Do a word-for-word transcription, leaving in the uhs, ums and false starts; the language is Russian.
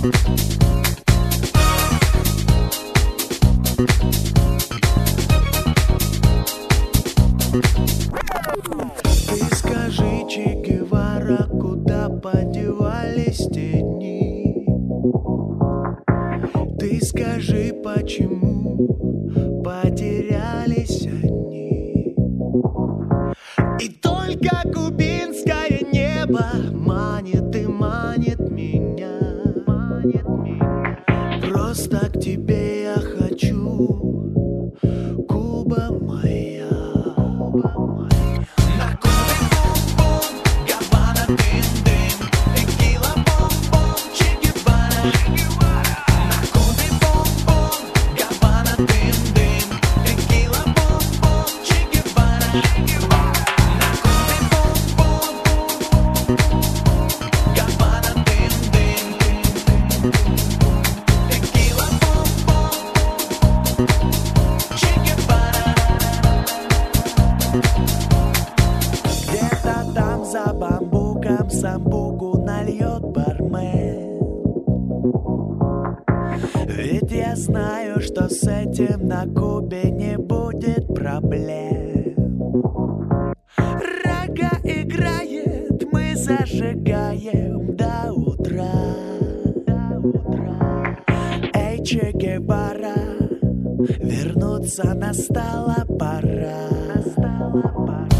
Ты скажи, Че Гевара, куда подевались те дни? Ты скажи, почему потерялись они? И только кубинское небо манит и манит меня, манит меня. Просто к тебе я хочу, Куба моя, Куба моя. На Кубе бум-бум, Гавана дым-дым, текила бум-бум, Че Гевара. На Кубе бум-бум, Гавана дым-дым, текила бум-бум, Че Гевара. На Кубе бум-бум, Гавана дым-дым, текила бум-бум, Че Гевара. Где-то там за бамбуком самбуку нальет бармен. Ведь я знаю, что с этим на Кубе не будет проблем. Рага играет, мы зажигаем до утра, до утра. Эй, Че Гевара, вернуться настала пора, настала пора.